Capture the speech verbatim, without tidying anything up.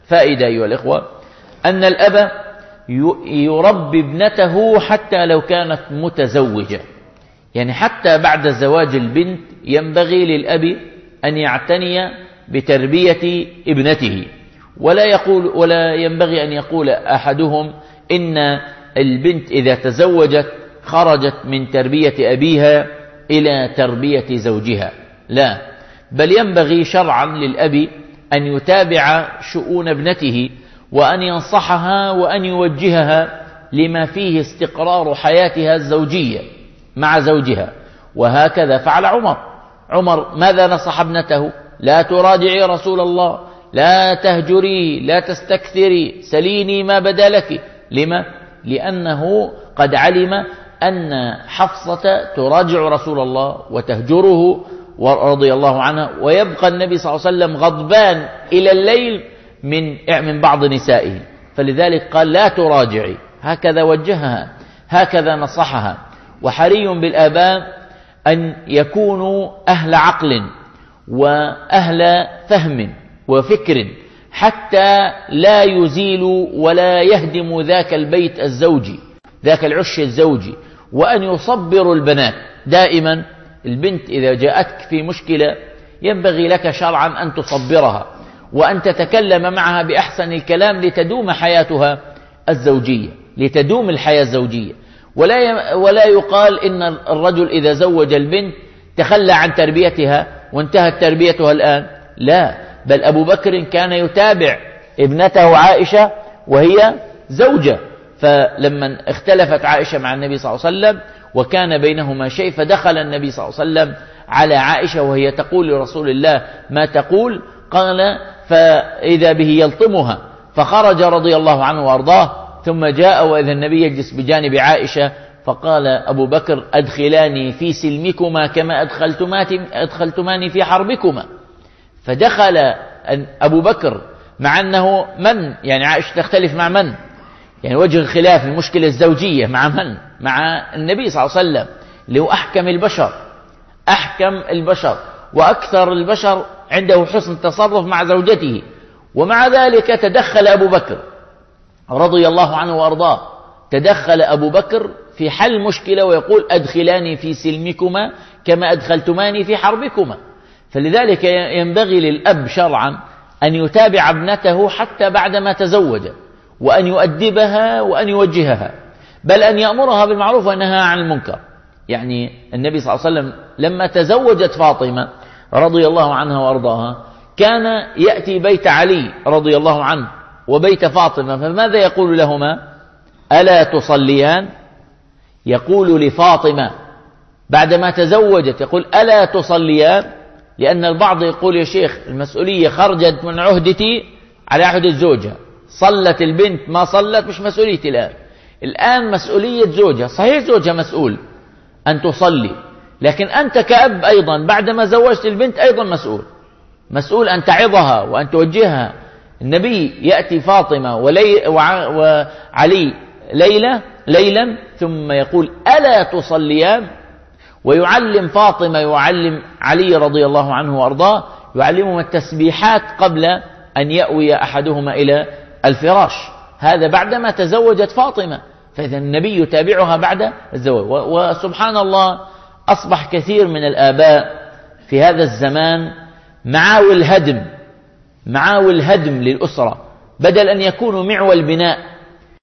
فائدة أيها الإخوة، أن الأب يربي ابنته حتى لو كانت متزوجة، يعني حتى بعد زواج البنت ينبغي للأب أن يعتني بتربية ابنته، ولا يقول ولا ينبغي أن يقول أحدهم إن البنت إذا تزوجت خرجت من تربية أبيها إلى تربية زوجها، لا، بل ينبغي شرعا للأب أن يتابع شؤون ابنته وأن ينصحها وأن يوجهها لما فيه استقرار حياتها الزوجية مع زوجها. وهكذا فعل عمر. عمر ماذا نصح ابنته؟ لا تراجعي رسول الله، لا تهجري، لا تستكثري، سليني ما بدا لك. لما؟ لأنه قد علم أن حفصة تراجع رسول الله وتهجره رضي الله عنها، ويبقى النبي صلى الله عليه وسلم غضبان إلى الليل من من بعض نسائه، فلذلك قال لا تراجعي. هكذا وجهها، هكذا نصحها. وحري بالآباء أن يكونوا أهل عقل وأهل فهم وفكر، حتى لا يزيلوا ولا يهدموا ذاك البيت الزوجي، ذاك العش الزوجي، وأن يصبروا البنات. دائما البنت إذا جاءتك في مشكلة ينبغي لك شرعا أن تصبرها وأن تتكلم معها بأحسن الكلام لتدوم حياتها الزوجية، لتدوم الحياة الزوجية. ولا ولا يقال إن الرجل إذا زوج البنت تخلى عن تربيتها وانتهت تربيتها الآن، لا، بل أبو بكر كان يتابع ابنته عائشة وهي زوجة، فلما اختلفت عائشة مع النبي صلى الله عليه وسلم وكان بينهما شيء، فدخل النبي صلى الله عليه وسلم على عائشة وهي تقول لرسول الله ما تقول، قال فإذا به يلطمها، فخرج رضي الله عنه وأرضاه، ثم جاء وإذا النبي يجلس بجانب عائشة، فقال أبو بكر أدخلاني في سلمكما كما أدخلتماني في حربكما. فدخل أبو بكر مع أنه من يعني عائشة تختلف مع من، يعني وجه الخلاف المشكلة الزوجية مع من؟ مع النبي صلى الله عليه وسلم اللي هو أحكم البشر، أحكم البشر وأكثر البشر عنده حسن تصرف مع زوجته، ومع ذلك تدخل أبو بكر رضي الله عنه وأرضاه، تدخل أبو بكر في حل مشكلة ويقول أدخلاني في سلمكما كما أدخلتماني في حربكما. فلذلك ينبغي للأب شرعا أن يتابع ابنته حتى بعدما تزوج، وأن يؤدبها وأن يوجهها، بل أن يأمرها بالمعروف وينهى عن المنكر. يعني النبي صلى الله عليه وسلم لما تزوجت فاطمة رضي الله عنها وأرضاها كان يأتي بيت علي رضي الله عنه وبيت فاطمة، فماذا يقول لهما؟ ألا تصليان؟ يقول لفاطمة بعدما تزوجت يقول ألا تصليان؟ لأن البعض يقول يا شيخ المسؤولية خرجت من عهدتي على عهدة زوجها، صلت البنت ما صلت مش مسؤوليتي الآن، الآن مسؤولية زوجها. صحيح زوجها مسؤول أن تصلي، لكن أنت كأب أيضا بعدما زوجت البنت أيضا مسؤول، مسؤول أن تعظها وأن توجهها. النبي يأتي فاطمة ولي وعلي ليلة ليلا ثم يقول ألا تصليان؟ ويعلم فاطمة يعلم علي رضي الله عنه وأرضاه، يعلمهم التسبيحات قبل أن يأوي أحدهما إلى الفراش، هذا بعدما تزوجت فاطمة. فإذا النبي يتابعها بعد الزواج. وسبحان الله أصبح كثير من الآباء في هذا الزمان معاول هدم، معاول هدم للأسرة، بدل أن يكونوا معول بناء.